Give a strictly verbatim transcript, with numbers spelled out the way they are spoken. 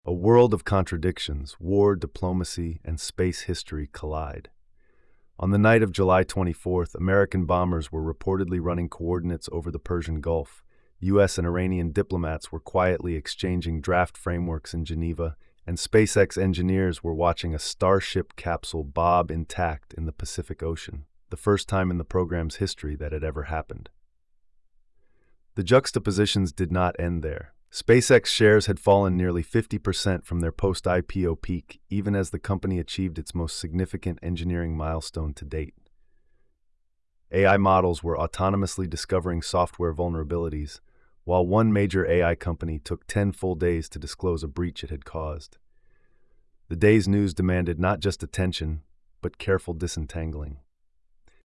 A world of contradictions, war, diplomacy, and space history collide. On the night of July twenty-fourth, American bombers were reportedly running coordinates over the Persian Gulf. U S and Iranian diplomats were quietly exchanging draft frameworks in Geneva, and SpaceX engineers were watching a Starship capsule bob intact in the Pacific Ocean, the first time in the program's history that had ever happened. The juxtapositions did not end there. SpaceX shares had fallen nearly fifty percent from their post-I P O peak, even as the company achieved its most significant engineering milestone to date. A I models were autonomously discovering software vulnerabilities, while one major A I company took ten full days to disclose a breach it had caused. The day's news demanded not just attention, but careful disentangling.